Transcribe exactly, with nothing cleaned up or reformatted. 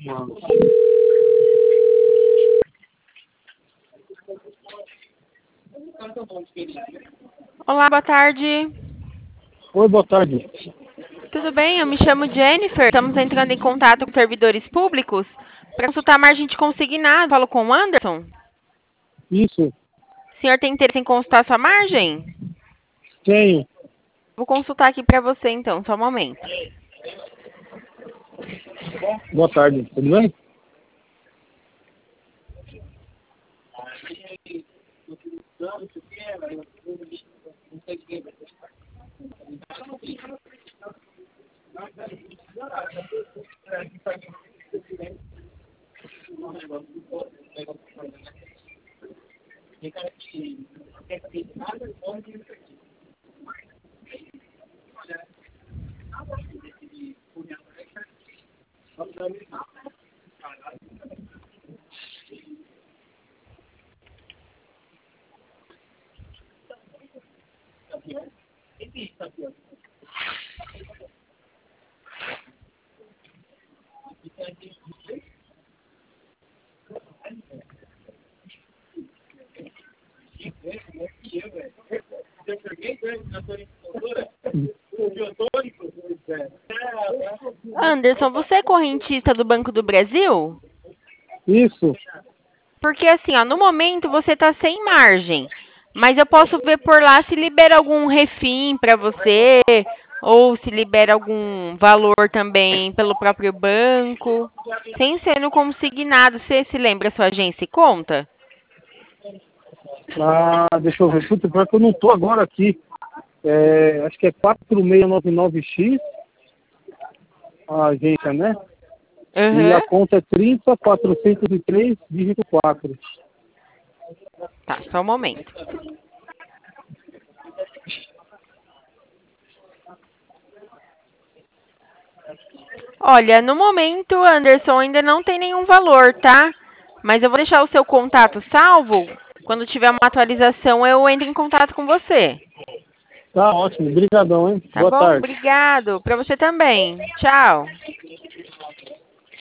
Olá, boa tarde. Oi, boa tarde. Tudo bem? Eu me chamo Jennifer. Estamos entrando em contato com servidores públicos para consultar a margem de consignado. Falo com o Anderson. Isso, O senhor tem interesse em consultar sua margem? tenho. Vou consultar aqui para você, então. Só um momento. Boa tarde, tudo bem? Anderson, você é correntista do Banco do Brasil? Isso, Porque assim, ó, no momento você está sem margem, mas eu posso ver por lá se libera algum refim para você, ou se libera algum valor também pelo próprio banco, sem ser no consignado. Você se lembra a sua agência e conta? ah, deixa eu ver, puta, pior que eu não tô agora aqui. É, acho que é quatro seis nove nove X, a agência, né? E Aham. a conta é trinta, quatrocentos e três, dígito quatro. Tá, só um momento. Olha, no momento, Anderson, ainda não tem nenhum valor, tá? Mas eu vou deixar o seu contato salvo. Quando tiver uma atualização, eu entro em contato com você. Tá ótimo, brigadão, hein? Tá Boa bom? tarde. Obrigado. Para você também. Tchau.